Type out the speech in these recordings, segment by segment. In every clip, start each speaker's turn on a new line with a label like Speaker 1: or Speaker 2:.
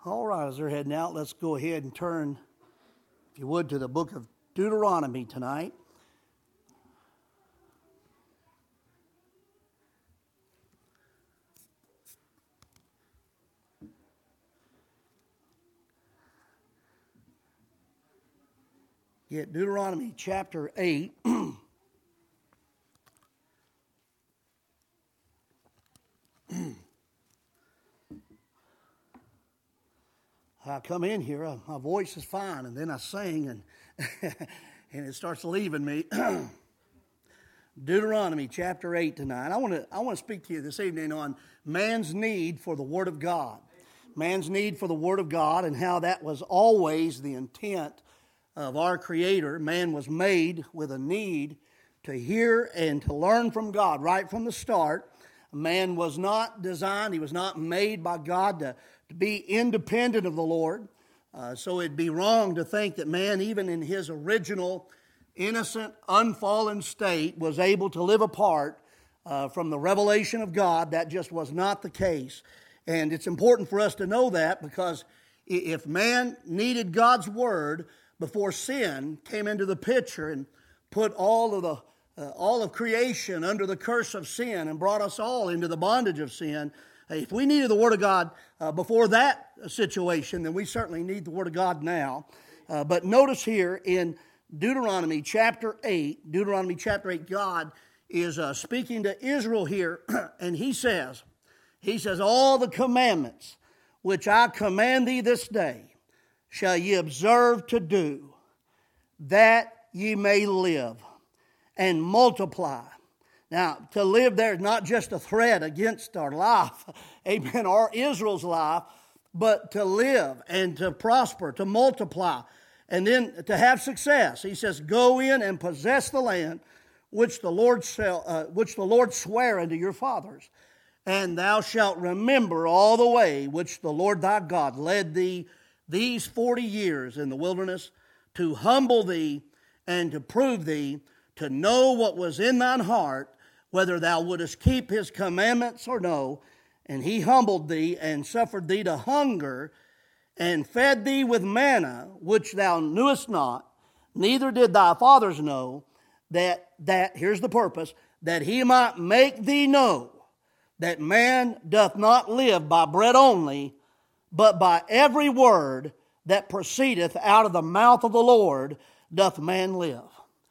Speaker 1: All right, as they're heading out, let's go ahead and turn, if you would, to the book of Deuteronomy tonight. Get Deuteronomy chapter 8. I come in here, my voice is fine, and then I sing, and and it starts leaving me. Deuteronomy chapter 8 tonight. I want to speak to you this evening on man's need for the Word of God. Man's need for the Word of God, and how that was always the intent of our Creator. Man was made with a need to hear and to learn from God right from the start. Man was not designed, he was not made by God to be independent of the Lord. So it'd be wrong to think that man, even in his original innocent, unfallen state, was able to live apart from the revelation of God. That just was not the case. And it's important for us to know that, because if man needed God's Word before sin came into the picture and put all of creation under the curse of sin and brought us all into the bondage of sin, if we needed the Word of God before that situation, then we certainly need the Word of God now. But notice here in Deuteronomy chapter 8, God is speaking to Israel here, and He says, all the commandments which I command thee this day shall ye observe to do, that ye may live and multiply. Now, to live there is not just a threat against our life, amen, or Israel's life, but to live and to prosper, to multiply, and then to have success. He says, go in and possess the land which the Lord sware unto your fathers. And thou shalt remember all the way which the Lord thy God led thee these 40 years in the wilderness, to humble thee and to prove thee, to know what was in thine heart, whether thou wouldest keep his commandments or no. And he humbled thee and suffered thee to hunger, and fed thee with manna, which thou knewest not, neither did thy fathers know, that here's the purpose, that he might make thee know that man doth not live by bread only, but by every word that proceedeth out of the mouth of the Lord doth man live.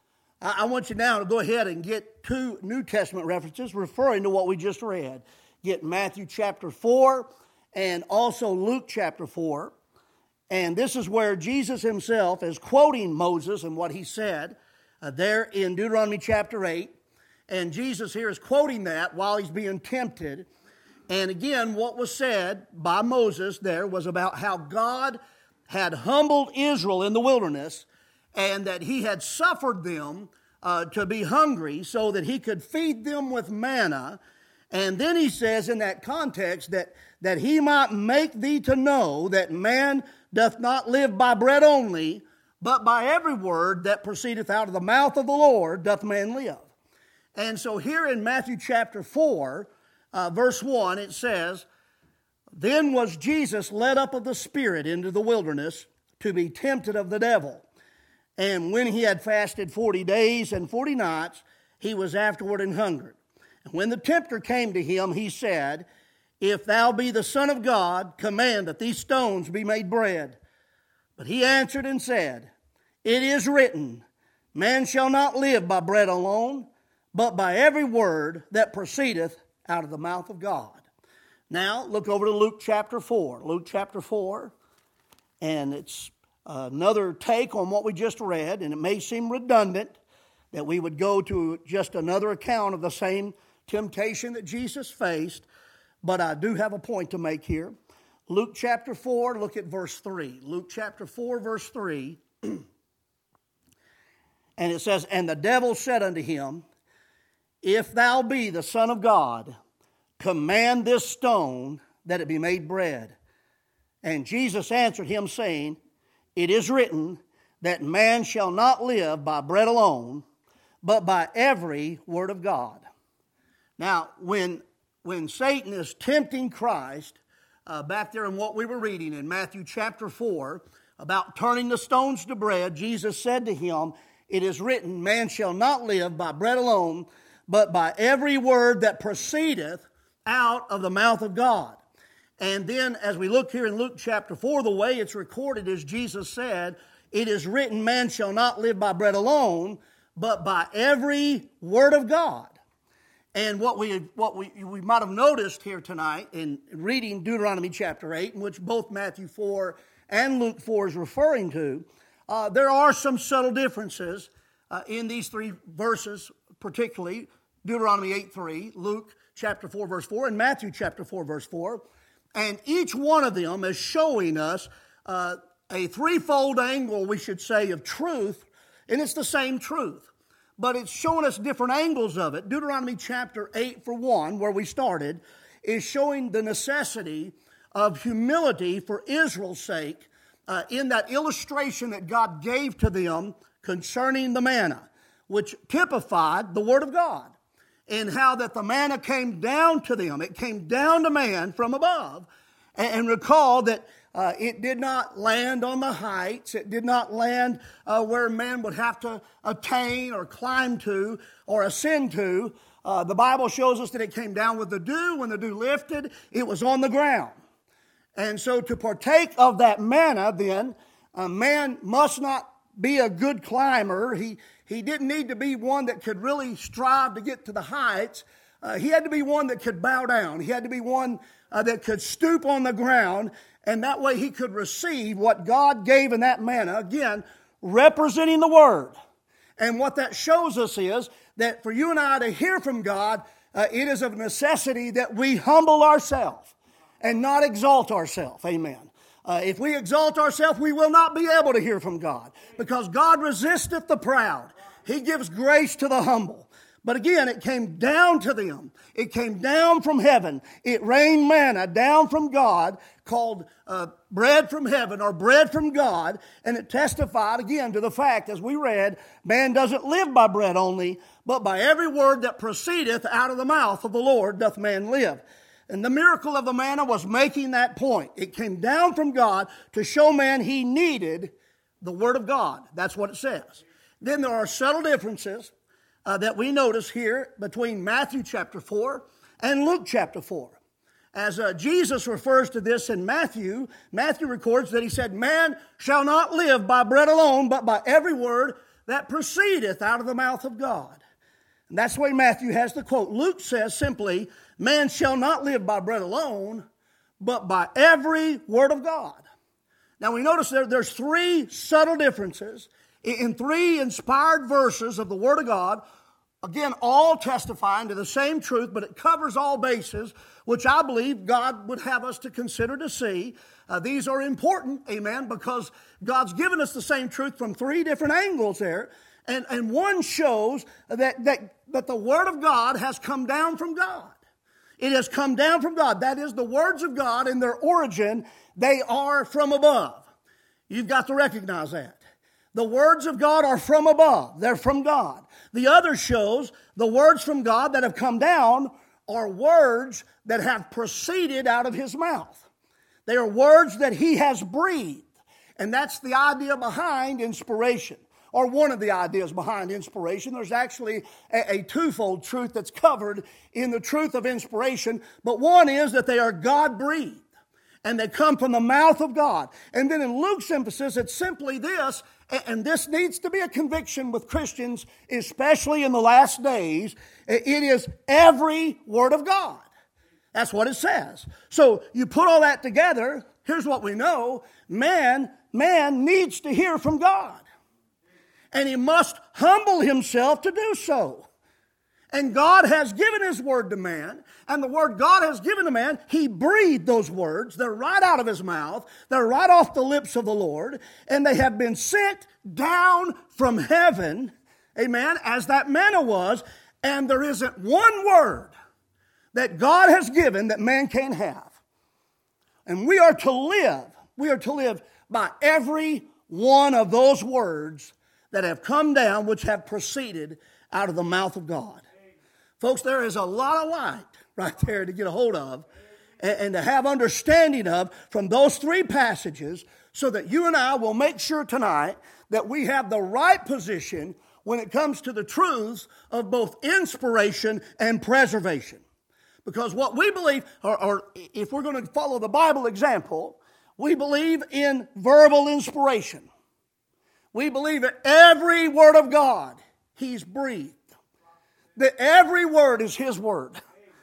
Speaker 1: I want you now to go ahead and get two New Testament references referring to what we just read. Get Matthew chapter 4 and also Luke chapter 4. And this is where Jesus himself is quoting Moses and what he said there in Deuteronomy chapter 8. And Jesus here is quoting that while he's being tempted. And again, what was said by Moses there was about how God had humbled Israel in the wilderness, and that he had suffered them to be hungry so that he could feed them with manna. And then he says in that context that he might make thee to know that man doth not live by bread only, but by every word that proceedeth out of the mouth of the Lord doth man live. And so here in Matthew chapter 4, verse 1, it says, then was Jesus led up of the Spirit into the wilderness to be tempted of the devil. And when he had fasted 40 days and 40 nights, he was afterward an hungered. And when the tempter came to him, he said, if thou be the Son of God, command that these stones be made bread. But he answered and said, it is written, man shall not live by bread alone, but by every word that proceedeth out of the mouth of God. Now, look over to Luke chapter 4. Luke chapter 4, and it's another take on what we just read, and it may seem redundant that we would go to just another account of the same temptation that Jesus faced, but I do have a point to make here. Luke chapter 4, look at verse 3. Luke chapter 4, verse 3, and it says, and the devil said unto him, if thou be the Son of God, command this stone that it be made bread. And Jesus answered him, saying, it is written that man shall not live by bread alone, but by every word of God. Now, when Satan is tempting Christ back there in what we were reading in Matthew chapter 4 about turning the stones to bread, Jesus said to him, "It is written, man shall not live by bread alone, but by every word that proceedeth out of the mouth of God." And then as we look here in Luke chapter 4, the way it's recorded is Jesus said, "It is written, man shall not live by bread alone, but by every word of God." And what we might have noticed here tonight in reading Deuteronomy chapter 8, in which both Matthew 4 and Luke 4 is referring to, there are some subtle differences in these three verses, particularly Deuteronomy 8:3, Luke chapter 4 verse 4, and Matthew chapter 4 verse 4. And each one of them is showing us a threefold angle, we should say, of truth, and it's the same truth. But it's showing us different angles of it. Deuteronomy chapter 8, for one, where we started, is showing the necessity of humility for Israel's sake in that illustration that God gave to them concerning the manna, which typified the Word of God, and how that the manna came down to them. It came down to man from above. And recall that it did not land on the heights. It did not land where man would have to attain or climb to or ascend to. The Bible shows us that it came down with the dew. When the dew lifted, it was on the ground. And so to partake of that manna, then, a man must not be a good climber. He didn't need to be one that could really strive to get to the heights. He had to be one that could bow down. He had to be one that could stoop on the ground, and that way he could receive what God gave in that manna, again, representing the Word. And what that shows us is that for you and I to hear from God, it is of necessity that we humble ourselves and not exalt ourselves. Amen. If we exalt ourselves, we will not be able to hear from God, because God resisteth the proud. He gives grace to the humble. But again, it came down to them. It came down from heaven. It rained manna down from God, called bread from heaven or bread from God. And it testified again to the fact, as we read, man doesn't live by bread only, but by every word that proceedeth out of the mouth of the Lord doth man live. And the miracle of the manna was making that point. It came down from God to show man he needed the Word of God. That's what it says. Then there are subtle differences that we notice here between Matthew chapter 4 and Luke chapter 4. As Jesus refers to this in Matthew, Matthew records that he said, "Man shall not live by bread alone, but by every word that proceedeth out of the mouth of God." And that's the way Matthew has the quote. Luke says simply, "Man shall not live by bread alone, but by every word of God." Now we notice there's three subtle differences in three inspired verses of the Word of God, again, all testifying to the same truth, but it covers all bases, which I believe God would have us to consider to see. These are important, amen, because God's given us the same truth from three different angles there. And one shows that the Word of God has come down from God. It has come down from God. That is, the words of God in their origin, they are from above. You've got to recognize that. The words of God are from above. They're from God. The other shows the words from God that have come down are words that have proceeded out of His mouth. They are words that He has breathed. And that's the idea behind inspiration, or one of the ideas behind inspiration. There's actually a twofold truth that's covered in the truth of inspiration. But one is that they are God-breathed, and they come from the mouth of God. And then in Luke's emphasis, it's simply this, and this needs to be a conviction with Christians, especially in the last days. It is every word of God. That's what it says. So you put all that together, here's what we know. Man needs to hear from God. And he must humble himself to do so. And God has given His word to man. And the word God has given to man, He breathed those words. They're right out of His mouth. They're right off the lips of the Lord. And they have been sent down from heaven, amen, as that manna was. And there isn't one word that God has given that man can't have. And we are to live by every one of those words that have come down, which have proceeded out of the mouth of God. Folks, there is a lot of light right there to get a hold of. and to have understanding of from those three passages, so that you and I will make sure tonight that we have the right position when it comes to the truths of both inspiration and preservation. Because what we believe, or if we're going to follow the Bible example, we believe in verbal inspiration. We believe that every word of God, He's breathed. That every word is His word.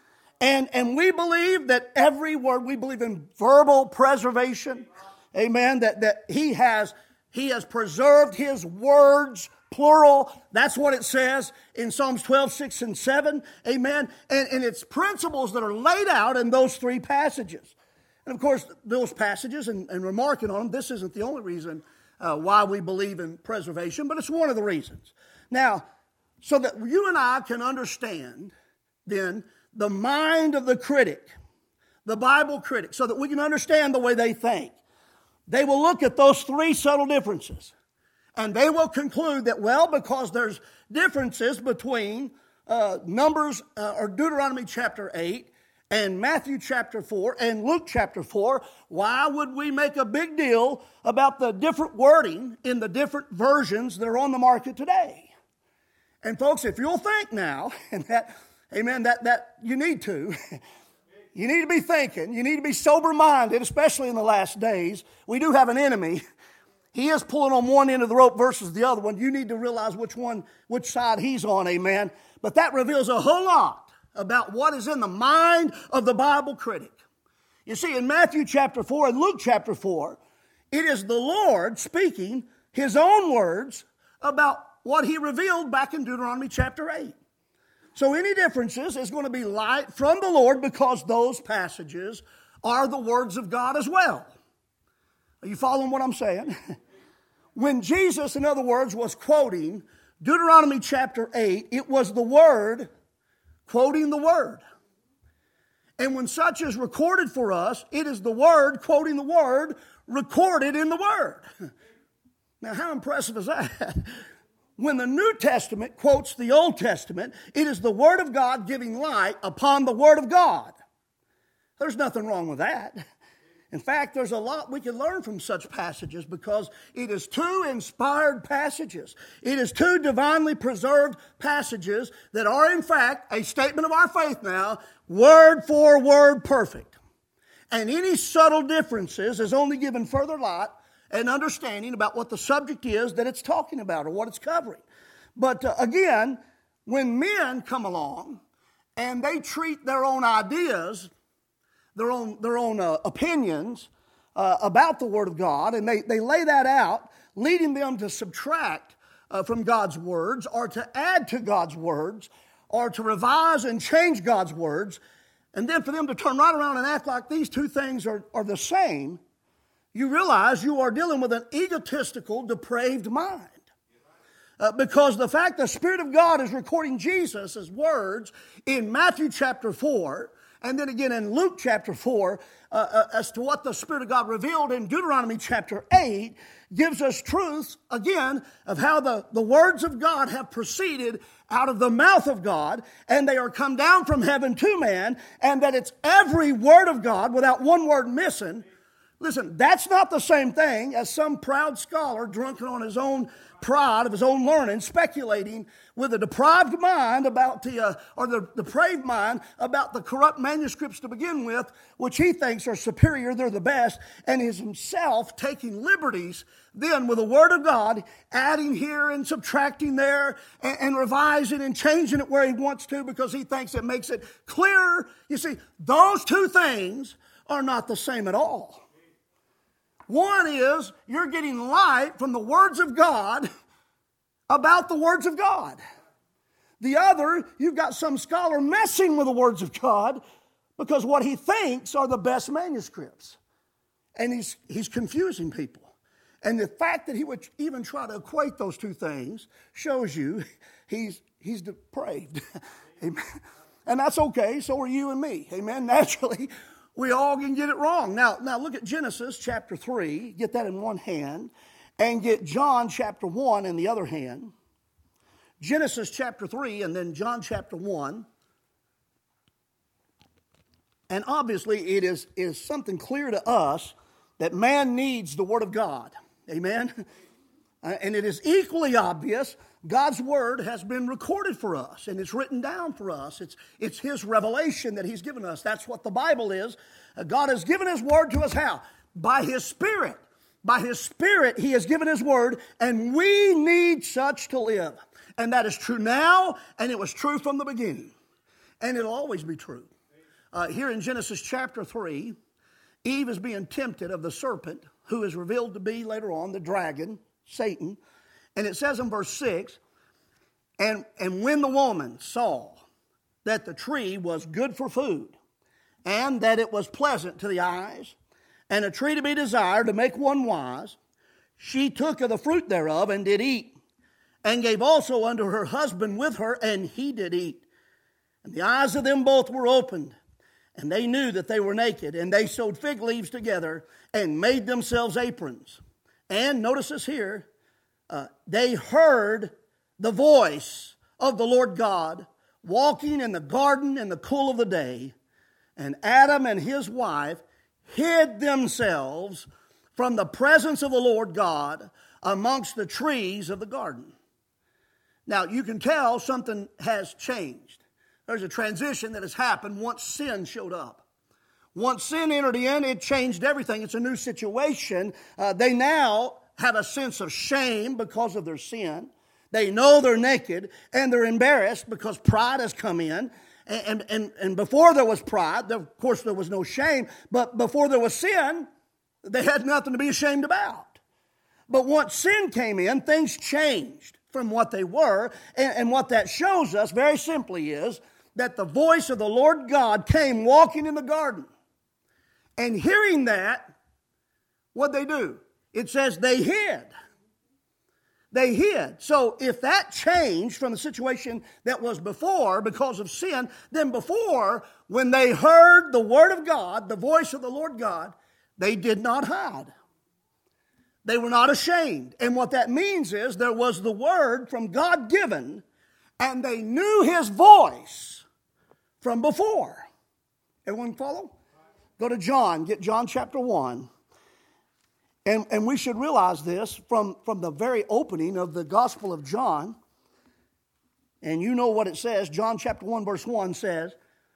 Speaker 1: And we believe that every word, we believe in verbal preservation. Amen. That He has preserved His words, plural. That's what it says in Psalms 12, 6, and 7. Amen. And it's principles that are laid out in those three passages. And of course, those passages, and remarking on them, this isn't the only reason why we believe in preservation, but it's one of the reasons. Now, so that you and I can understand, then, the mind of the critic, the Bible critic, so that we can understand the way they think. They will look at those three subtle differences, and they will conclude that, well, because there's differences between Numbers or Deuteronomy chapter 8 and Matthew chapter 4 and Luke chapter 4, why would we make a big deal about the different wording in the different versions that are on the market today? And folks, if you'll think now, and that, amen, that you need to. You need to be thinking. You need to be sober-minded, especially in the last days. We do have an enemy. He is pulling on one end of the rope versus the other one. You need to realize which side he's on, amen. But that reveals a whole lot about what is in the mind of the Bible critic. You see, in Matthew chapter 4 and Luke chapter 4, it is the Lord speaking His own words about what He revealed back in Deuteronomy chapter 8. So any differences is going to be light from the Lord, because those passages are the words of God as well. Are you following what I'm saying? When Jesus, in other words, was quoting Deuteronomy chapter 8, it was the Word quoting the Word. And when such is recorded for us, it is the Word quoting the Word recorded in the Word. Now, how impressive is that? When the New Testament quotes the Old Testament, it is the Word of God giving light upon the Word of God. There's nothing wrong with that. In fact, there's a lot we can learn from such passages, because it is two inspired passages. It is two divinely preserved passages that are, in fact, a statement of our faith now, word for word perfect. And any subtle differences is only given further light and understanding about what the subject is that it's talking about or what it's covering. But again, when men come along and they treat their own ideas, their own opinions about the Word of God, and they lay that out, leading them to subtract from God's words, or to add to God's words, or to revise and change God's words, and then for them to turn right around and act like these two things are the same, you realize you are dealing with an egotistical, depraved mind. Because the fact the Spirit of God is recording Jesus' words in Matthew chapter 4, and then again in Luke chapter 4, as to what the Spirit of God revealed in Deuteronomy chapter 8, gives us truths, again, of how the words of God have proceeded out of the mouth of God, and they are come down from heaven to man, and that it's every word of God without one word missing. Listen, that's not the same thing as some proud scholar drunken on his own pride of his own learning, speculating with a deprived mind about the depraved mind about the corrupt manuscripts to begin with, which he thinks are superior, they're the best, and is himself taking liberties then with the Word of God, adding here and subtracting there, and revising and changing it where he wants to because he thinks it makes it clearer. You see, those two things are not the same at all. One is you're getting light from the words of God about the words of God. The other, you've got some scholar messing with the words of God because what he thinks are the best manuscripts. And he's confusing people. And the fact that he would even try to equate those two things shows you he's depraved. Amen. And that's okay. So are you and me. Amen. Naturally, we all can get it wrong. Now look at Genesis chapter 3. Get that in one hand. And get John chapter 1 in the other hand. Genesis chapter 3 and then John chapter 1. And obviously it is something clear to us that man needs the Word of God. Amen? And it is equally obvious God's Word has been recorded for us and it's written down for us. It's His revelation that He's given us. That's what the Bible is. God has given His Word to us how? By His Spirit. By His Spirit He has given His Word, and we need such to live. And that is true now, and it was true from the beginning. And it'll always be true. Here in Genesis chapter 3, Eve is being tempted of the serpent, who is revealed to be later on the dragon, Satan. And it says in verse 6, and when the woman saw that the tree was good for food, and that it was pleasant to the eyes, and a tree to be desired to make one wise, she took of the fruit thereof and did eat, and gave also unto her husband with her, and he did eat. And the eyes of them both were opened, and they knew that they were naked, and they sewed fig leaves together and made themselves aprons. And notice this here, they heard the voice of the Lord God walking in the garden in the cool of the day, and Adam and his wife hid themselves from the presence of the Lord God amongst the trees of the garden. Now, you can tell something has changed. There's a transition that has happened once sin showed up. Once sin entered in, it changed everything. It's a new situation. They now have a sense of shame because of their sin. They know they're naked, and they're embarrassed because pride has come in. And before there was pride, of course there was no shame, but before there was sin, they had nothing to be ashamed about. But once sin came in, things changed from what they were. And what that shows us very simply is that the voice of the Lord God came walking in the garden. And hearing that, what'd they do? It says they hid. They hid. So if that changed from the situation that was before because of sin, then before, when they heard the word of God, the voice of the Lord God, they did not hide. They were not ashamed. And what that means is there was the word from God given, and they knew His voice from before. Everyone follow? Go to John. Get John chapter 1. And we should realize this from the very opening of the Gospel of John. And you know what it says. John chapter 1 verse 1 says,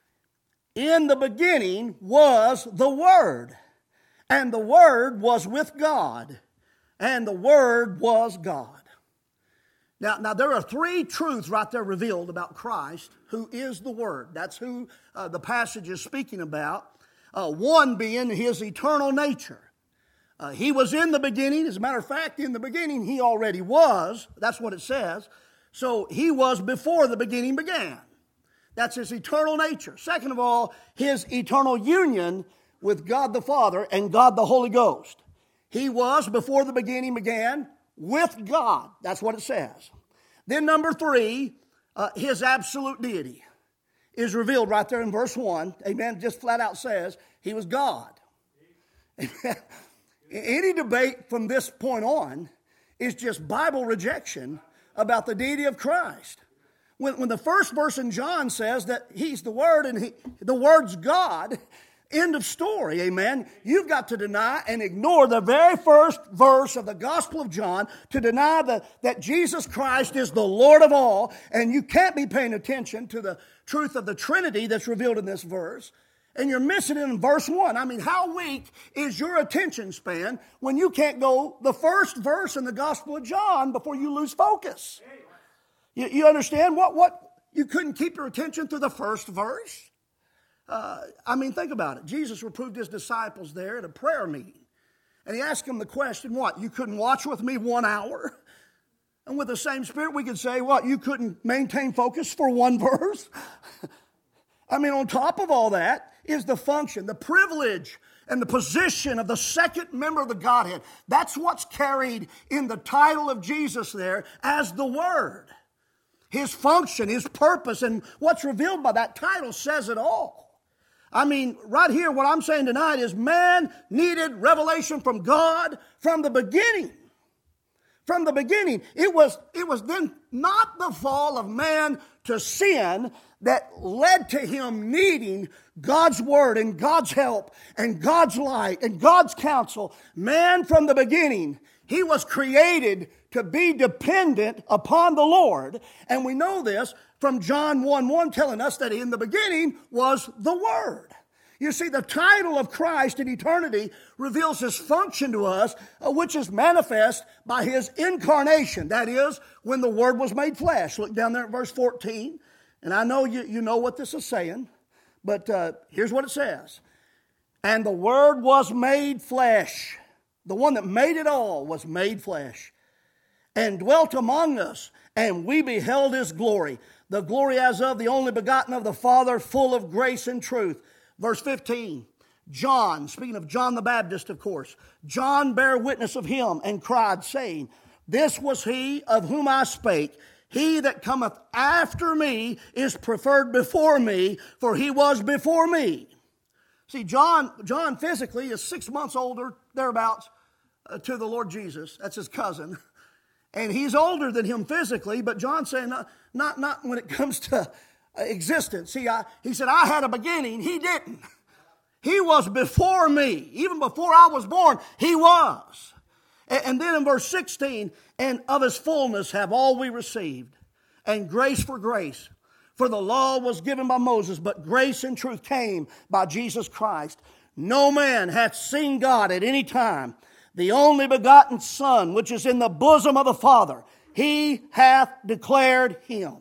Speaker 1: in the beginning was the Word, and the Word was with God, and the Word was God. Now there are three truths right there revealed about Christ, who is the Word. That's who the passage is speaking about. One being His eternal nature. He was in the beginning. As a matter of fact, in the beginning, He already was. That's what it says. So He was before the beginning began. That's His eternal nature. Second of all, His eternal union with God the Father and God the Holy Ghost. He was, before the beginning began, with God. That's what it says. Then number three, His absolute deity is revealed right there in verse 1. Amen. Just flat out says He was God. Amen. Any debate from this point on is just Bible rejection about the deity of Christ. When the first verse in John says that He's the Word and the Word's God, end of story, amen. You've got to deny and ignore the very first verse of the Gospel of John to deny that Jesus Christ is the Lord of all, and you can't be paying attention to the truth of the Trinity that's revealed in this verse. And you're missing it in verse 1. I mean, how weak is your attention span when you can't go the first verse in the Gospel of John before you lose focus? You understand? What? You couldn't keep your attention through the first verse? I mean, think about it. Jesus reproved His disciples there at a prayer meeting. And He asked them the question, what? You couldn't watch with me 1 hour? And with the same spirit, we could say, what? You couldn't maintain focus for one verse? I mean, on top of all that is the function, the privilege, and the position of the second member of the Godhead. That's what's carried in the title of Jesus there as the Word. His function, His purpose, and what's revealed by that title says it all. I mean, right here, what I'm saying tonight is man needed revelation from God from the beginning. From the beginning, it was then not the fall of man to sin that led to him needing God's word and God's help and God's light and God's counsel. Man from the beginning, he was created to be dependent upon the Lord. And we know this from John 1:1 telling us that in the beginning was the Word. You see, the title of Christ in eternity reveals His function to us, which is manifest by His incarnation. That is, when the Word was made flesh. Look down there at verse 14. And I know you know what this is saying, but here's what it says. And the Word was made flesh. The one that made it all was made flesh, and dwelt among us, and we beheld His glory. The glory as of the only begotten of the Father, full of grace and truth. Verse 15, John, speaking of John the Baptist, of course, John bare witness of him and cried, saying, This was he of whom I spake. He that cometh after me is preferred before me, for he was before me. See, John physically is 6 months older, thereabouts, to the Lord Jesus. That's his cousin. And he's older than him physically, but John's saying, not when it comes to existence. See, he said, I had a beginning. He didn't. He was before me. Even before I was born, he was. And then in verse 16, and of his fullness have all we received, and grace for grace. For the law was given by Moses, but grace and truth came by Jesus Christ. No man hath seen God at any time. The only begotten Son, which is in the bosom of the Father, He hath declared Him.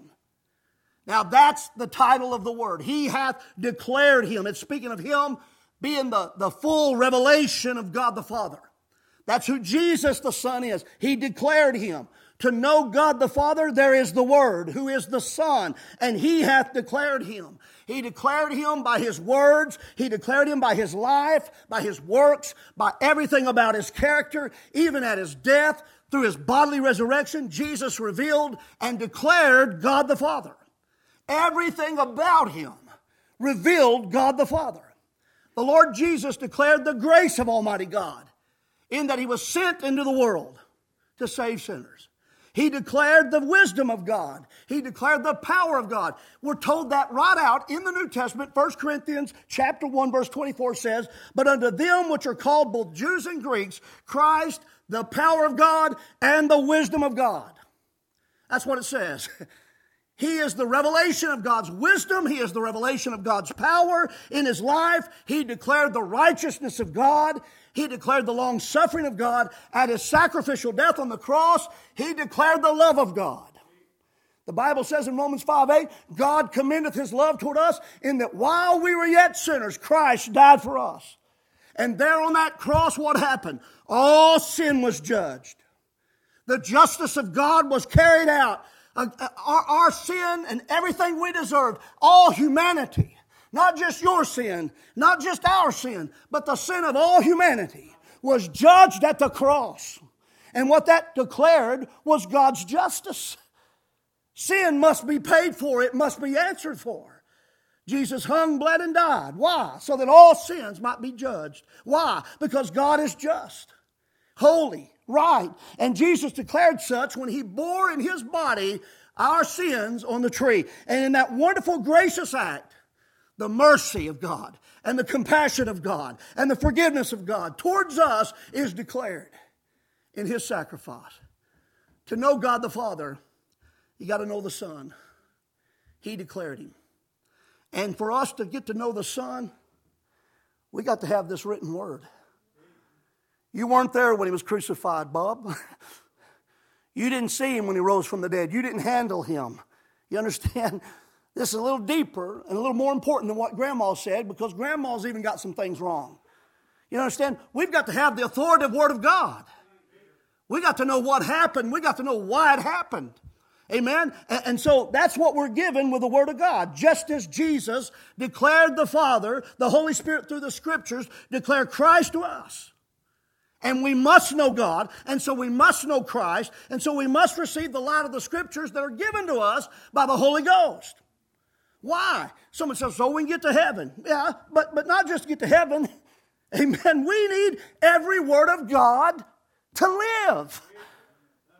Speaker 1: Now that's the title of the Word. He hath declared Him. It's speaking of Him being the full revelation of God the Father. That's who Jesus the Son is. He declared Him. To know God the Father, there is the Word, who is the Son, and He hath declared Him. He declared Him by His words. He declared Him by His life, by His works, by everything about His character. Even at His death, through His bodily resurrection, Jesus revealed and declared God the Father. Everything about Him revealed God the Father. The Lord Jesus declared the grace of Almighty God in that He was sent into the world to save sinners. He declared the wisdom of God. He declared the power of God. We're told that right out in the New Testament. 1 Corinthians chapter 1 verse 24 says, But unto them which are called both Jews and Greeks, Christ, the power of God and the wisdom of God. That's what it says. He is the revelation of God's wisdom. He is the revelation of God's power in His life. He declared the righteousness of God. He declared the long suffering of God at His sacrificial death on the cross. He declared the love of God. The Bible says in Romans 5:8, God commendeth His love toward us in that while we were yet sinners, Christ died for us. And there on that cross, what happened? All sin was judged. The justice of God was carried out. Our sin and everything we deserved, all humanity, not just your sin, not just our sin, but the sin of all humanity was judged at the cross. And what that declared was God's justice. Sin must be paid for. It must be answered for. Jesus hung, bled, and died. Why? So that all sins might be judged. Why? Because God is just, holy, right. And Jesus declared such when He bore in His body our sins on the tree. And in that wonderful, gracious act, the mercy of God and the compassion of God and the forgiveness of God towards us is declared in His sacrifice. To know God the Father, you got to know the Son. He declared Him. And for us to get to know the Son, we got to have this written word. You weren't there when He was crucified, Bob. You didn't see Him when He rose from the dead. You didn't handle Him. You understand? This is a little deeper and a little more important than what Grandma said, because Grandma's even got some things wrong. You understand? We've got to have the authoritative Word of God. We got to know what happened. We got to know why it happened. Amen? And so that's what we're given with the Word of God. Just as Jesus declared the Father, the Holy Spirit through the Scriptures declared Christ to us. And we must know God, and so we must know Christ, and so we must receive the light of the Scriptures that are given to us by the Holy Ghost. Why? Someone says, so we can get to heaven. Yeah, but not just get to heaven. Amen. We need every Word of God to live.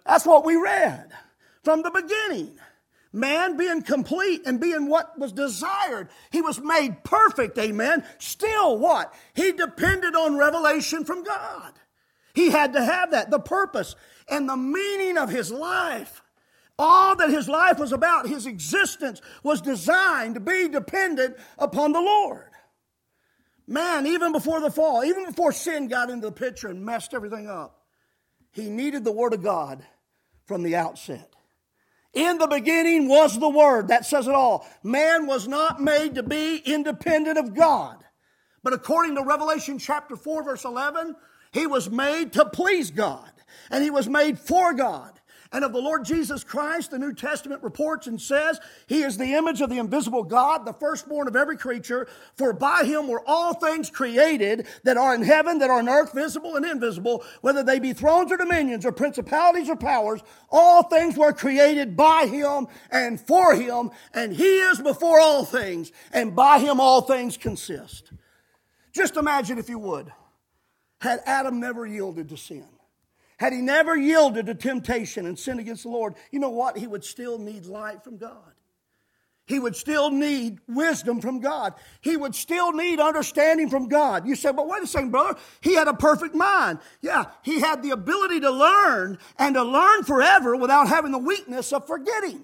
Speaker 1: That's what we read from the beginning. Man being complete and being what was desired. He was made perfect, amen. Still what? He depended on revelation from God. He had to have that, the purpose and the meaning of his life. All that his life was about, his existence was designed to be dependent upon the Lord. Man, even before the fall, even before sin got into the picture and messed everything up, he needed the Word of God from the outset. In the beginning was the Word. That says it all. Man was not made to be independent of God. But according to Revelation chapter 4, verse 11, he was made to please God. And he was made for God. And of the Lord Jesus Christ, the New Testament reports and says, He is the image of the invisible God, the firstborn of every creature. For by Him were all things created that are in heaven, that are on earth, visible and invisible, whether they be thrones or dominions or principalities or powers. All things were created by Him and for Him, and He is before all things, and by Him all things consist. Just imagine, if you would, had Adam never yielded to sin. Had he never yielded to temptation and sinned against the Lord, you know what? He would still need light from God. He would still need wisdom from God. He would still need understanding from God. You say, but wait a second, brother. He had a perfect mind. Yeah, he had the ability to learn and to learn forever without having the weakness of forgetting.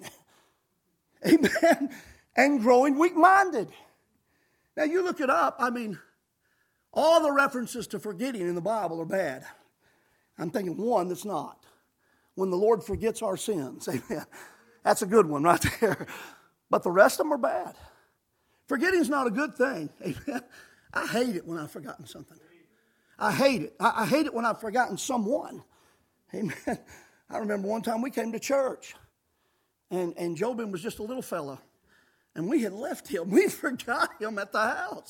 Speaker 1: Amen. And growing weak-minded. Now, you look it up. I mean, all the references to forgetting in the Bible are bad. I'm thinking one that's not. When the Lord forgets our sins. Amen. That's a good one right there. But the rest of them are bad. Forgetting is not a good thing. Amen. I hate it when I've forgotten something. I hate it. I hate it when I've forgotten someone. Amen. I remember one time we came to church. And Jobin was just a little fella. And we had left him. We forgot him at the house.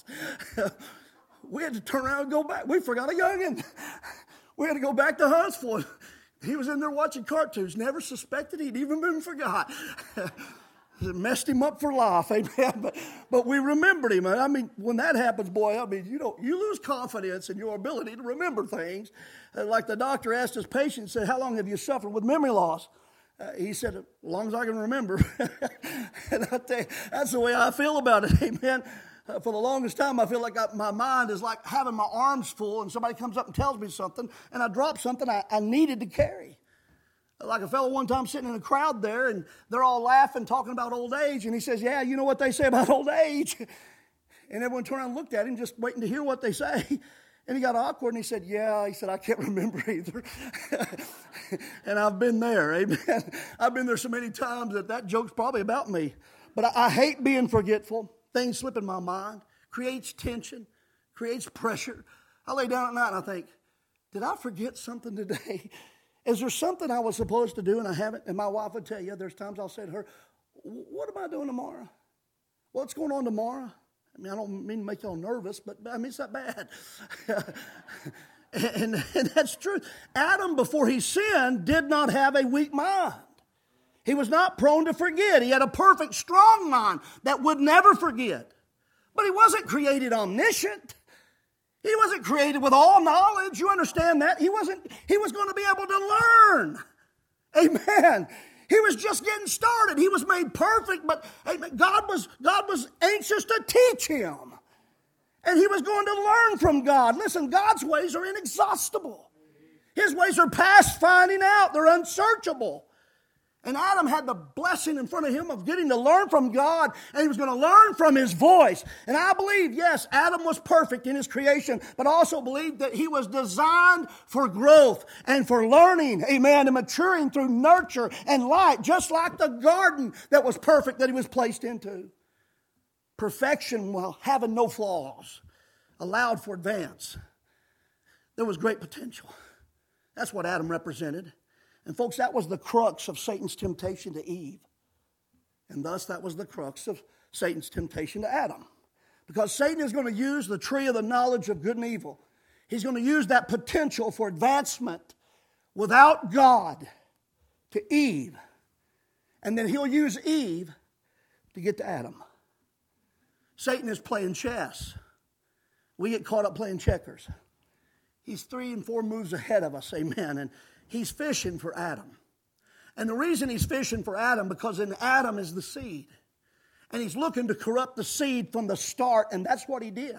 Speaker 1: We had to turn around and go back. We forgot a youngin'. We had to go back to Huntsville. He was in there watching cartoons. Never suspected he'd even been forgot. It messed him up for life, amen. But we remembered him. I mean, when that happens, boy, I mean, you lose confidence in your ability to remember things. Like the doctor asked his patient, said, "How long have you suffered with memory loss?" He said, "As long as I can remember." And I tell you, that's the way I feel about it, amen. For the longest time, I feel like my mind is like having my arms full and somebody comes up and tells me something and I drop something I needed to carry. Like a fellow one time sitting in a crowd there and they're all laughing, talking about old age. And he says, "Yeah, you know what they say about old age?" And everyone turned around and looked at him just waiting to hear what they say. And he got awkward and he said, "Yeah," he said, "I can't remember either." And I've been there, amen. I've been there so many times that joke's probably about me. But I hate being forgetful. Things slip in my mind, creates tension, creates pressure. I lay down at night and I think, did I forget something today? Is there something I was supposed to do and I haven't? And my wife would tell you, there's times I'll say to her, "What am I doing tomorrow? What's going on tomorrow?" I mean, I don't mean to make y'all nervous, but I mean, it's not bad. and that's true. Adam, before he sinned, did not have a weak mind. He was not prone to forget. He had a perfect, strong mind that would never forget. But he wasn't created omniscient. He wasn't created with all knowledge. You understand that? He was going to be able to learn. Amen. He was just getting started. He was made perfect, but God was anxious to teach him. And he was going to learn from God. Listen, God's ways are inexhaustible. His ways are past finding out. They're unsearchable. And Adam had the blessing in front of him of getting to learn from God, and he was going to learn from His voice. And I believe, yes, Adam was perfect in his creation, but I also believe that he was designed for growth and for learning, amen, and maturing through nurture and light, just like the garden that was perfect that he was placed into. Perfection while having no flaws, allowed for advance. There was great potential. That's what Adam represented. And folks, that was the crux of Satan's temptation to Eve. And thus that was the crux of Satan's temptation to Adam. Because Satan is going to use the tree of the knowledge of good and evil. He's going to use that potential for advancement without God to Eve. And then he'll use Eve to get to Adam. Satan is playing chess. We get caught up playing checkers. He's 3 and 4 moves ahead of us, amen. And he's fishing for Adam. And the reason he's fishing for Adam, because in Adam is the seed. And he's looking to corrupt the seed from the start, and that's what he did.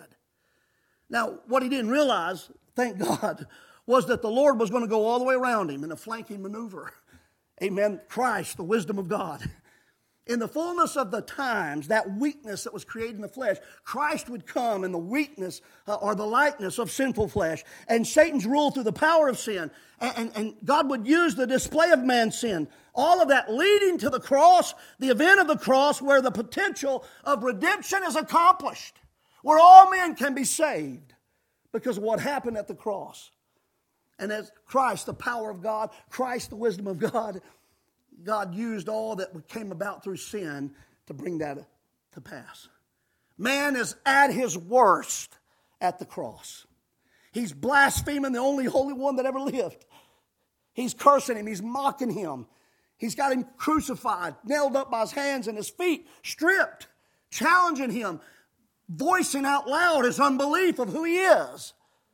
Speaker 1: Now, what he didn't realize, thank God, was that the Lord was going to go all the way around him in a flanking maneuver. Amen. Christ, the wisdom of God. In the fullness of the times, that weakness that was created in the flesh, Christ would come in the weakness or the likeness of sinful flesh, and Satan's rule through the power of sin, and God would use the display of man's sin, all of that leading to the cross, the event of the cross where the potential of redemption is accomplished, where all men can be saved because of what happened at the cross. And as Christ, the power of God, Christ, the wisdom of God, God used all that came about through sin to bring that to pass. Man is at his worst at the cross. He's blaspheming the only Holy One that ever lived. He's cursing him. He's mocking him. He's got him crucified, nailed up by his hands and his feet, stripped, challenging him, voicing out loud his unbelief of who he is.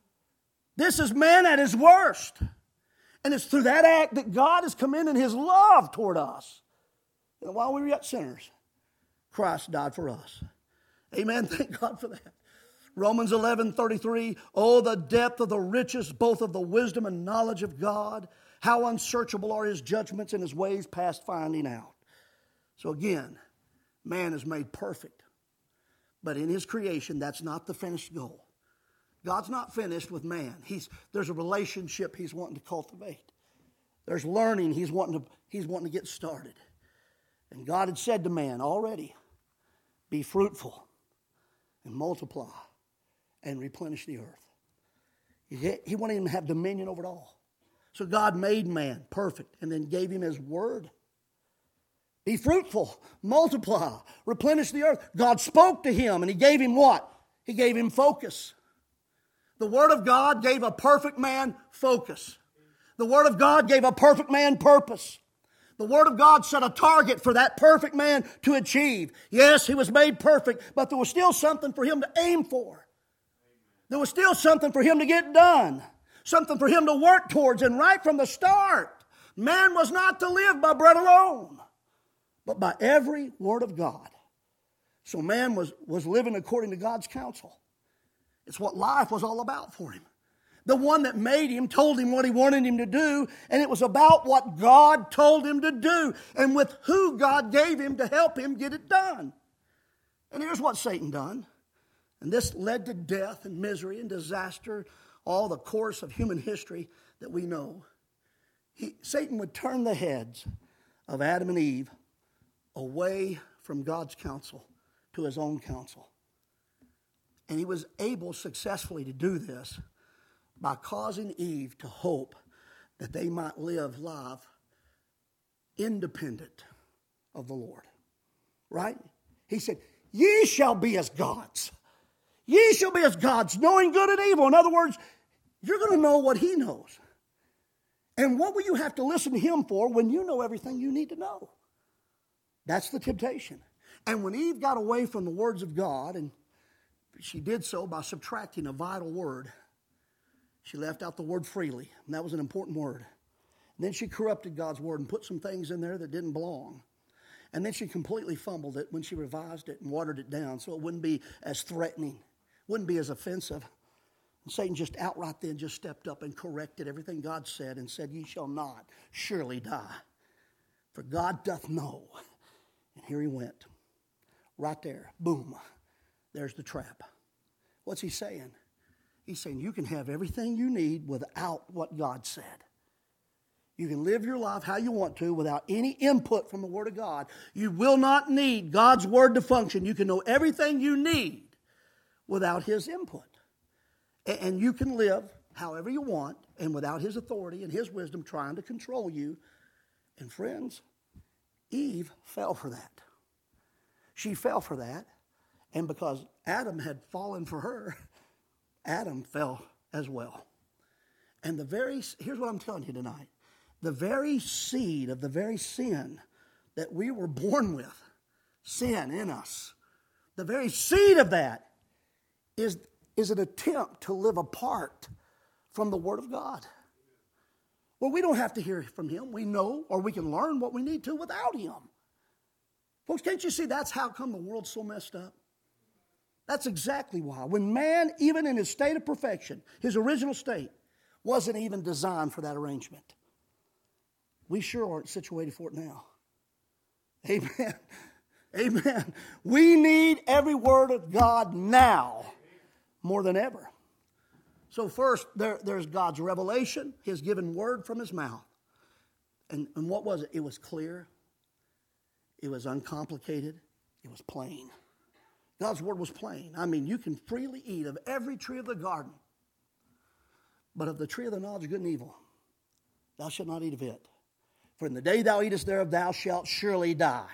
Speaker 1: This is man at his worst. And it's through that act that God has come in his love toward us. And while we were yet sinners, Christ died for us. Amen. Thank God for that. Romans 11:33, oh, the depth of the riches, both of the wisdom and knowledge of God. How unsearchable are his judgments and his ways past finding out. So again, man is made perfect. But in his creation, that's not the finished goal. God's not finished with man. There's a relationship he's wanting to cultivate. There's learning he's wanting to get started. And God had said to man already, be fruitful and multiply and replenish the earth. He wanted him to have dominion over it all. So God made man perfect and then gave him his word. Be fruitful, multiply, replenish the earth. God spoke to him and he gave him what? He gave him focus. The Word of God gave a perfect man focus. The Word of God gave a perfect man purpose. The Word of God set a target for that perfect man to achieve. Yes, he was made perfect, but there was still something for him to aim for. There was still something for him to get done. Something for him to work towards. And right from the start, man was not to live by bread alone, but by every word of God. So man was living according to God's counsel. It's what life was all about for him. The one that made him told him what he wanted him to do, and it was about what God told him to do and with who God gave him to help him get it done. And here's what Satan done. And this led to death and misery and disaster, all the course of human history that we know. Satan would turn the heads of Adam and Eve away from God's counsel to his own counsel. And he was able successfully to do this by causing Eve to hope that they might live life independent of the Lord. Right? He said, ye shall be as gods. Ye shall be as gods, knowing good and evil. In other words, you're going to know what he knows. And what will you have to listen to him for when you know everything you need to know? That's the temptation. And when Eve got away from the words of God, and she did so by subtracting a vital word, she left out the word freely, and that was an important word. And then she corrupted God's word and put some things in there that didn't belong. And then she completely fumbled it when she revised it and watered it down so it wouldn't be as threatening, wouldn't be as offensive. And Satan just outright then just stepped up and corrected everything God said and said, ye shall not surely die, for God doth know. And here he went. Right there. Boom. There's the trap. What's he saying? He's saying you can have everything you need without what God said. You can live your life how you want to without any input from the Word of God. You will not need God's Word to function. You can know everything you need without His input. And you can live however you want and without His authority and His wisdom trying to control you. And friends, Eve fell for that. She fell for that. And because Adam had fallen for her, Adam fell as well. And here's what I'm telling you tonight. The very seed of the very sin that we were born with, sin in us, the very seed of that is an attempt to live apart from the Word of God. where we don't have to hear from Him. We know, or we can learn what we need to without Him. Folks, can't you see that's how come the world's so messed up? That's exactly why. When man, even in his state of perfection, his original state, wasn't even designed for that arrangement. We sure aren't situated for it now. Amen. Amen. We need every word of God now more than ever. So first, there's God's revelation, His given word from His mouth. And what was it? It was clear. It was uncomplicated. It was plain. God's word was plain. I mean, you can freely eat of every tree of the garden, but of the tree of the knowledge of good and evil, thou shalt not eat of it. For in the day thou eatest thereof, thou shalt surely die.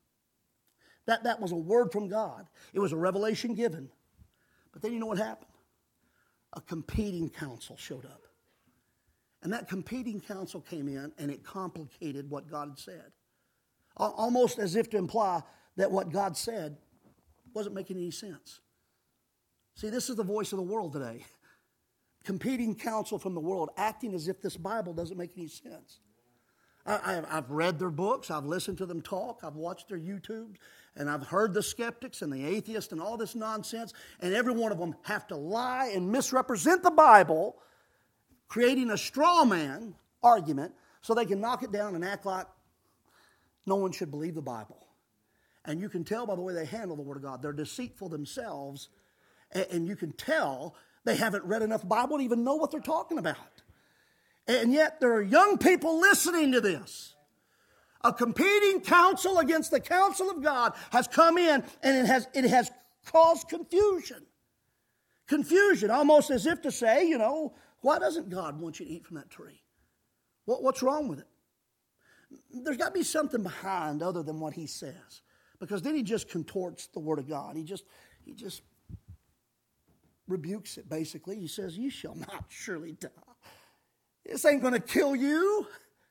Speaker 1: That was a word from God. It was a revelation given. But then you know what happened? A competing counsel showed up. And that competing counsel came in and it complicated what God had said. Almost as if to imply that what God said wasn't making any sense. See, this is the voice of the world today. Competing counsel from the world, acting as if this Bible doesn't make any sense. I've read their books, I've listened to them talk, I've watched their YouTube, and I've heard the skeptics and the atheists and all this nonsense, and every one of them have to lie and misrepresent the Bible, creating a straw man argument so they can knock it down and act like no one should believe the Bible. And you can tell by the way they handle the Word of God. They're deceitful themselves, and you can tell they haven't read enough Bible to even know what they're talking about. And yet there are young people listening to this. A competing counsel against the counsel of God has come in, and it has caused confusion. Confusion, almost as if to say, why doesn't God want you to eat from that tree? What's wrong with it? There's got to be something behind other than what He says. Because then He just contorts the Word of God. He just rebukes it, basically. He says, you shall not surely die. This ain't going to kill you.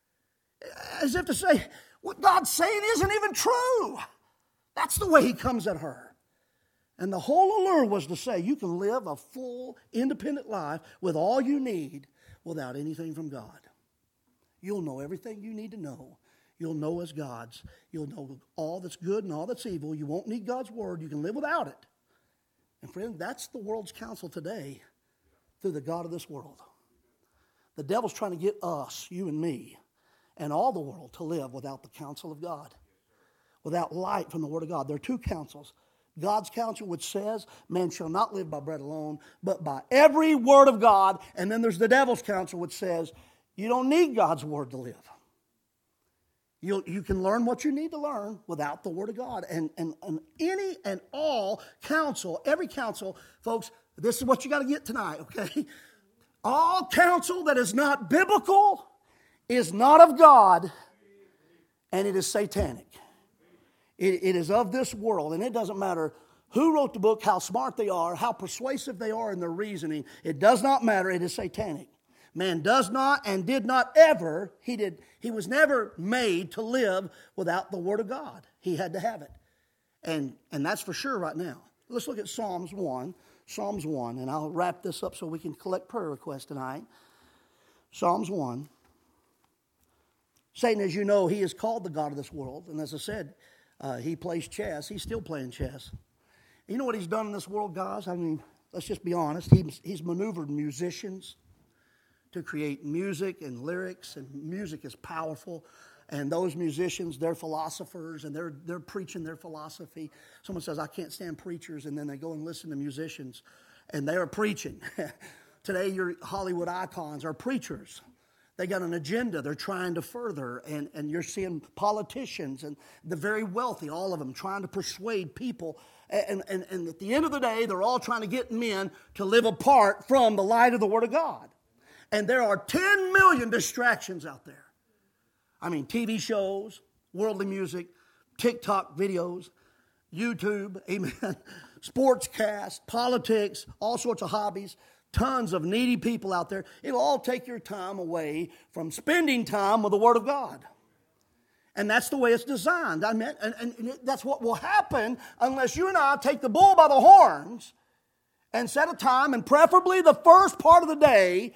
Speaker 1: As if to say, what God's saying isn't even true. That's the way He comes at her. And the whole allure was to say, you can live a full, independent life with all you need without anything from God. You'll know everything you need to know. You'll know as God's. You'll know all that's good and all that's evil. You won't need God's word. You can live without it. And friend, that's the world's counsel today through the God of this world. The devil's trying to get us, you and me, and all the world to live without the counsel of God, without light from the Word of God. There are two counsels. God's counsel, which says, man shall not live by bread alone, but by every word of God. And then there's the devil's counsel, which says, you don't need God's word to live. You can learn what you need to learn without the Word of God. And any and all counsel, every counsel, folks, this is what you got to get tonight, okay? All counsel that is not biblical is not of God, and it is satanic. It is of this world, and it doesn't matter who wrote the book, how smart they are, how persuasive they are in their reasoning. It does not matter. It is satanic. Man does not and did not ever, he was never made to live without the Word of God. He had to have it. And that's for sure right now. Let's look at Psalms 1. Psalms 1, and I'll wrap this up so we can collect prayer requests tonight. Psalms 1. Satan, as you know, he is called the god of this world. And as I said, he plays chess. He's still playing chess. You know what he's done in this world, guys? I mean, let's just be honest. He's maneuvered musicians to create music and lyrics, and music is powerful. And those musicians, they're philosophers, and they're preaching their philosophy. Someone says, I can't stand preachers, and then they go and listen to musicians, and they're preaching. Today, your Hollywood icons are preachers. They got an agenda they're trying to further, and you're seeing politicians and the very wealthy, all of them, trying to persuade people. And at the end of the day, they're all trying to get men to live apart from the light of the Word of God. And there are 10 million distractions out there. I mean, TV shows, worldly music, TikTok videos, YouTube, amen, sportscast, politics, all sorts of hobbies, tons of needy people out there. It'll all take your time away from spending time with the Word of God. And that's the way it's designed. I mean, and that's what will happen unless you and I take the bull by the horns and set a time, and preferably the first part of the day,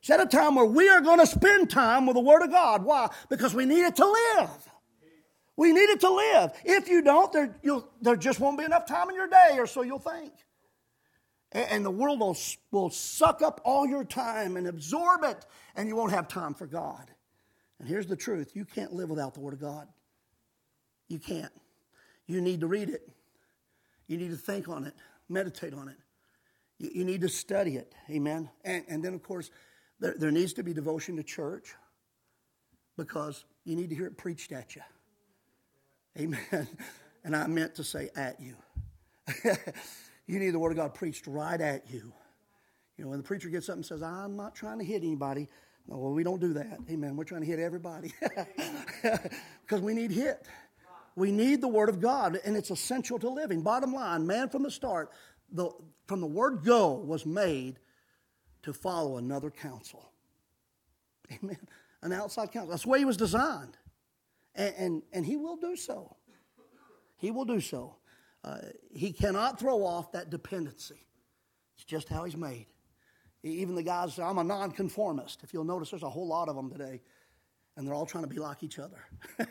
Speaker 1: Set a time where we are going to spend time with the Word of God. Why? Because we need it to live. We need it to live. If you don't, there just won't be enough time in your day, or so you'll think. And the world will suck up all your time and absorb it, and you won't have time for God. And here's the truth. You can't live without the Word of God. You can't. You need to read it. You need to think on it, meditate on it. You need to study it. Amen. And then, of course, there needs to be devotion to church, because you need to hear it preached at you. Amen. And I meant to say at you. You need the Word of God preached right at you. You know, when the preacher gets up and says, I'm not trying to hit anybody. No, well, we don't do that. Amen. We're trying to hit everybody. Because we need hit. We need the Word of God, and it's essential to living. Bottom line, man from the start, from the word go, was made to follow another counsel. Amen. An outside counsel. That's the way he was designed. And he will do so. He will do so. He cannot throw off that dependency. It's just how he's made. Even the guys say, I'm a nonconformist. If you'll notice, there's a whole lot of them today. And they're all trying to be like each other.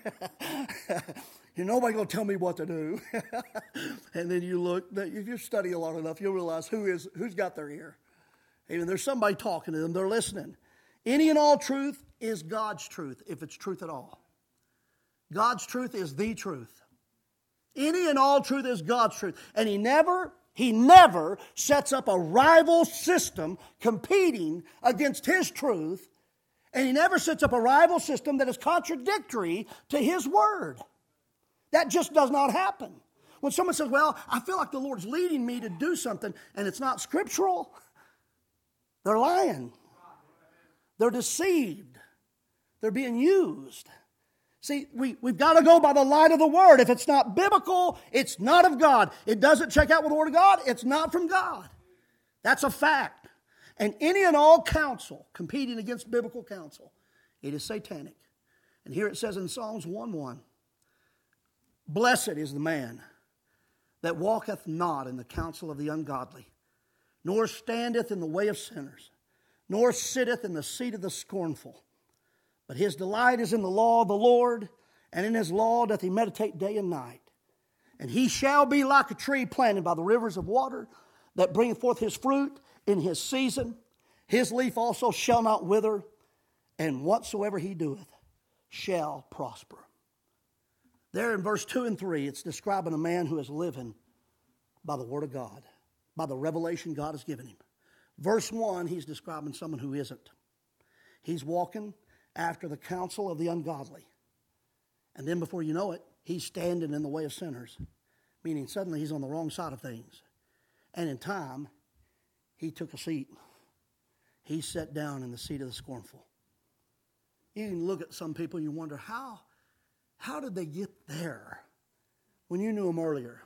Speaker 1: Nobody going to tell me what to do. And then you look, if you study a lot enough, you'll realize who's got their ear. Even there's somebody talking to them, they're listening. Any and all truth is God's truth, if it's truth at all. God's truth is the truth. Any and all truth is God's truth. And He never sets up a rival system competing against His truth. And He never sets up a rival system that is contradictory to His Word. That just does not happen. When someone says, well, I feel like the Lord's leading me to do something, and it's not scriptural, they're lying. They're deceived. They're being used. See, we've got to go by the light of the Word. If it's not biblical, it's not of God. It doesn't check out with the Word of God, it's not from God. That's a fact. And any and all counsel competing against biblical counsel, it is satanic. And here it says in Psalms 1:1, blessed is the man that walketh not in the counsel of the ungodly, nor standeth in the way of sinners, nor sitteth in the seat of the scornful. But his delight is in the law of the Lord, and in His law doth he meditate day and night. And he shall be like a tree planted by the rivers of water, that bringeth forth his fruit in his season. His leaf also shall not wither, and whatsoever he doeth shall prosper. There in verse 2 and 3, it's describing a man who is living by the Word of God, by the revelation God has given him. Verse 1, he's describing someone who isn't. He's walking after the counsel of the ungodly. And then before you know it, he's standing in the way of sinners, meaning suddenly he's on the wrong side of things. And in time, he took a seat. He sat down in the seat of the scornful. You can look at some people and you wonder, how did they get there when you knew them earlier?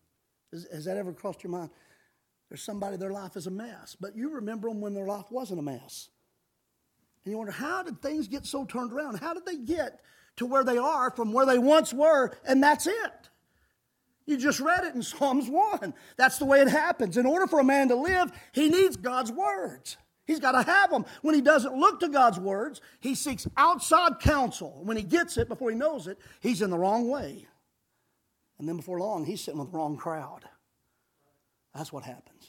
Speaker 1: Has that ever crossed your mind? There's somebody, their life is a mess, but you remember them when their life wasn't a mess. And you wonder, how did things get so turned around? How did they get to where they are from where they once were, and that's it? You just read it in Psalms 1. That's the way it happens. In order for a man to live, he needs God's words. He's got to have them. When he doesn't look to God's words, he seeks outside counsel. When he gets it, before he knows it, he's in the wrong way. And then before long, he's sitting with the wrong crowd. That's what happens.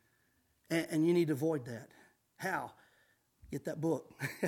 Speaker 1: And you need to avoid that. How? Get that book.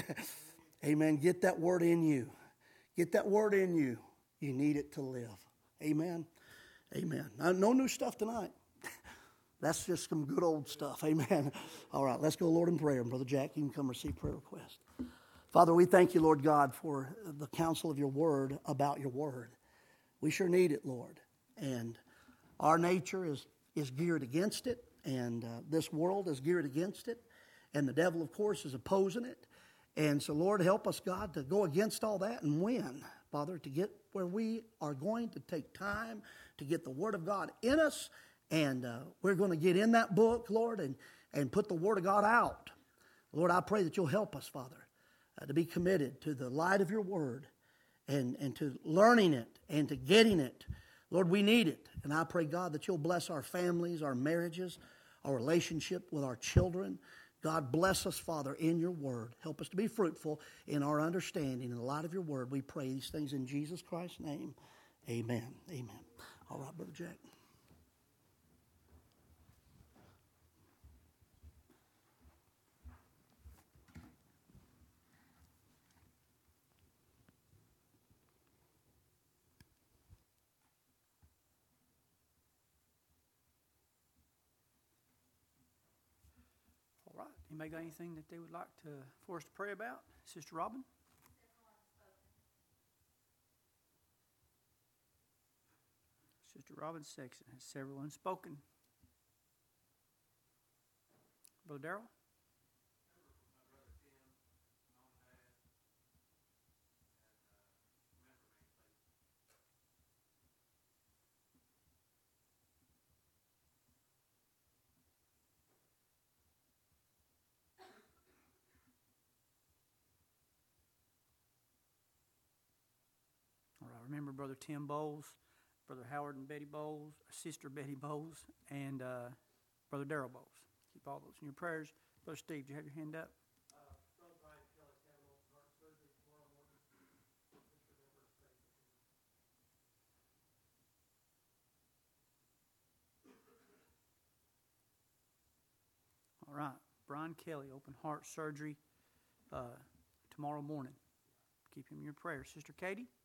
Speaker 1: Amen. Get that word in you. Get that word in you. You need it to live. Amen. Amen. No new stuff tonight. That's just some good old stuff. Amen. All right, let's go, Lord, in prayer. And Brother Jack, you can come receive prayer request. Father, we thank you, Lord God, for the counsel of your word about your word. We sure need it, Lord. And our nature is geared against it. And this world is geared against it. And the devil, of course, is opposing it. And so, Lord, help us, God, to go against all that and win, Father, to get where we are going to take time to get the Word of God in us. And we're going to get in that book, Lord, and put the Word of God out. Lord, I pray that you'll help us, Father, to be committed to the light of your Word and to learning it and to getting it. Lord, we need it. And I pray, God, that you'll bless our families, our marriages, our relationship with our children. God, bless us, Father, in your word. Help us to be fruitful in our understanding in the light of your word. We pray these things in Jesus Christ's name. Amen. Amen. All right, Brother Jack.
Speaker 2: All right. Anybody got anything that they would like for us to pray about? Sister Robin? Sister Robin Sexton has several unspoken. Brother Darrell? All right. Remember Brother Tim Bowles, Brother Howard and Betty Bowles, Sister Betty Bowles, and Brother Darrell Bowles. Keep all those in your prayers. Brother Steve, do you have your hand up?
Speaker 3: Brother Brian Kelly's having open heart surgery tomorrow morning. Just remember to pray for him.
Speaker 2: All right. Brian Kelly, open heart surgery tomorrow morning. Keep him in your prayers. Sister Katie?